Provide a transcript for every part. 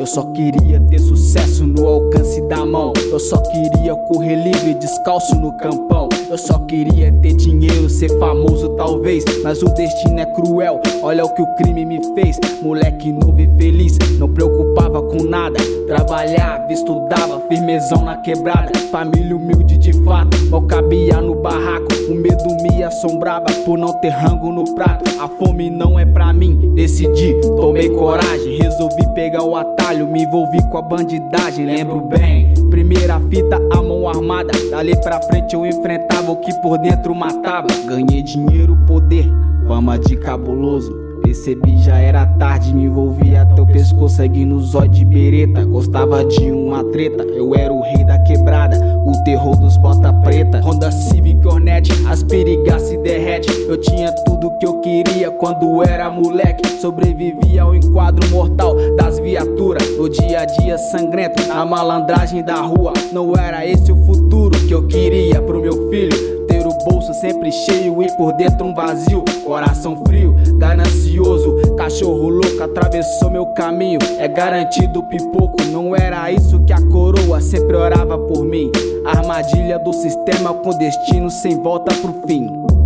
só queria ter sucesso no alcance da mão. Eu só queria correr livre, descalço no campão. Eu só queria ter dinheiro, ser famoso talvez, mas o destino é cruel, olha o que o crime me fez. Moleque novo e feliz, não preocupava com nada. Trabalhava, estudava, firmezão na quebrada. Família humilde de fato, mal cabia no barraco. O medo me assombrava por não ter rango no prato. A fome não é pra mim, decidi, tomei coragem. Resolvi pegar o atalho, me envolvi com a bandidagem. Lembro bem, primeira fita, a mão armada. Dali pra frente eu enfrentava o que por dentro matava. Ganhei dinheiro, poder, fama de cabuloso. Percebi, já era tarde, me envolvi até o pescoço, seguindo o zóio de bereta. Gostava de uma treta, eu era o rei da quebrada, o terror dos bota preta. Honda Civic Hornet, as perigas se derrete. Eu tinha tudo que eu queria quando era moleque. Sobrevivia ao enquadro mortal das viaturas, no dia a dia sangrento, na malandragem da rua. Não era esse o futuro que eu queria pro meu filho. Ter o bolso sempre cheio e por dentro um vazio. Coração frio, ganancioso, cachorro louco atravessou meu caminho. É garantido pipoco, não era isso que a coroa sempre orava por mim. Armadilha do sistema com destino sem volta pro fim.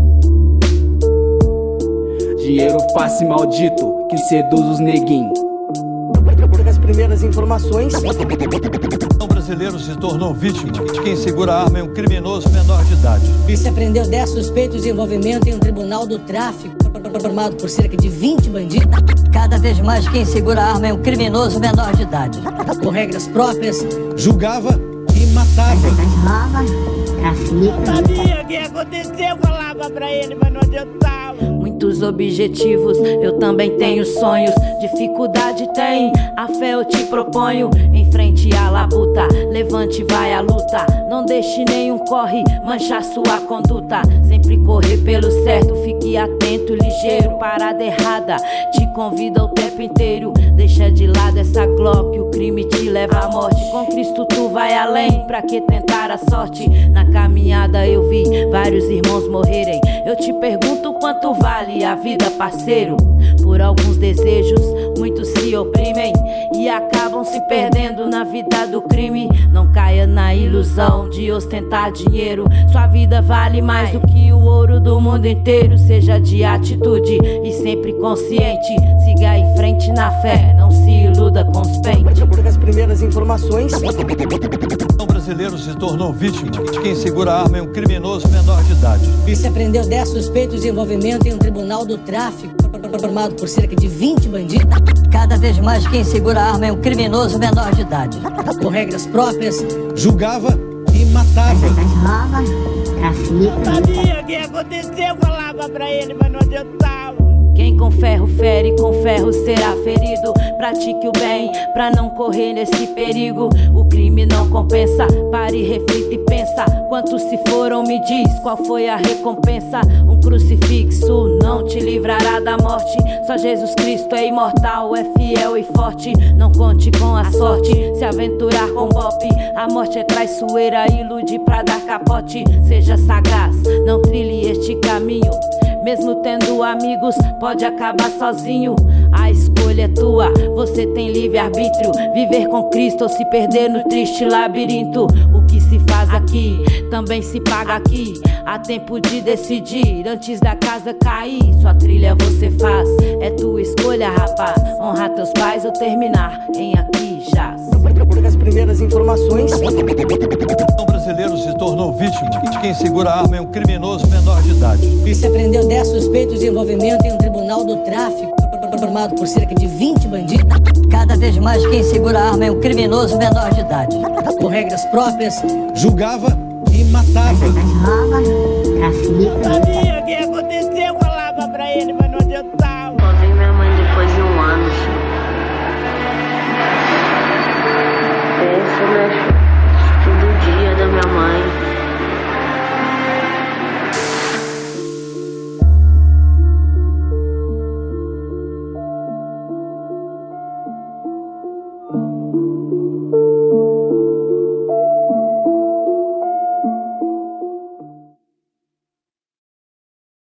Dinheiro fácil e maldito que seduz os neguinhos. As primeiras informações. O brasileiro se tornou vítima de quem segura a arma é um criminoso menor de idade. Se apreendeu 10 suspeitos de envolvimento em um tribunal do tráfico, formado por cerca de 20 bandidos. Cada vez mais quem segura a arma é um criminoso menor de idade. Com regras próprias, julgava e matava. Sabia o que aconteceu, falava pra ele, mas não adiantava. Muitos objetivos, eu também tenho sonhos. Dificuldade tem, a fé eu te proponho. Em frente à labuta, levante vai à luta. Não deixe nenhum corre manchar sua conduta. Sempre correr pelo certo, fique atento, ligeiro. Parada errada, te convida o tempo inteiro. Deixa de lado essa Glock, o crime te leva à morte. Com Cristo tu vai além, pra que tentar a sorte? Na caminhada eu vi vários irmãos morrerem. Eu te pergunto quanto vale a vida, parceiro? Por alguns desejos, muitos se oprimem e acabam se perdendo na vida do crime. Não caia na ilusão de ostentar dinheiro. Sua vida vale mais do que o ouro do mundo inteiro. Seja de atitude e sempre consciente. Siga em frente na fé, não se iluda com os pentes. As primeiras informações. O brasileiro se tornou vítima de quem segura a arma é um criminoso menor de idade. Se apreendeu 10 suspeitos de envolvimento em um tribunal do tráfico, formado por cerca de 20 bandidos. Cada vez mais quem segura a arma é um criminoso menor de idade. Com regras próprias, julgava e matava. Sabia o que aconteceu, falava pra ele, mas não adiantava. Quem com ferro fere, com ferro será ferido. Pratique o bem, pra não correr nesse perigo. O crime não compensa, pare, reflita e pensa. Quantos se foram, me diz, qual foi a recompensa? Um crucifixo não te livrará da morte. Só Jesus Cristo é imortal, é fiel e forte. Não conte com a sorte, se aventurar com golpe. A morte é traiçoeira, ilude pra dar capote. Seja sagaz, não trilhe este caminho. Mesmo tendo amigos, pode acabar sozinho. A escolha é tua, você tem livre-arbítrio. Viver com Cristo ou se perder no triste labirinto. O que se faz aqui, também se paga aqui. Há tempo de decidir, antes da casa cair. Sua trilha você faz, é tua escolha, rapaz. Honrar teus pais ou terminar em aqui jaz. As primeiras informações. O brasileiro se tornou vítima de quem segura a arma é um criminoso menor de idade. Se apreendeu 10 suspeitos de envolvimento em um tribunal do tráfico, formado por cerca de 20 bandidos. Cada vez mais quem segura a arma é um criminoso menor de idade. Com regras próprias, julgava e matava. Sabia o que aconteceu, falava pra ele, mas não adiantava. Só vi minha mãe depois de um ano. Penso, né? Todo dia da minha mãe.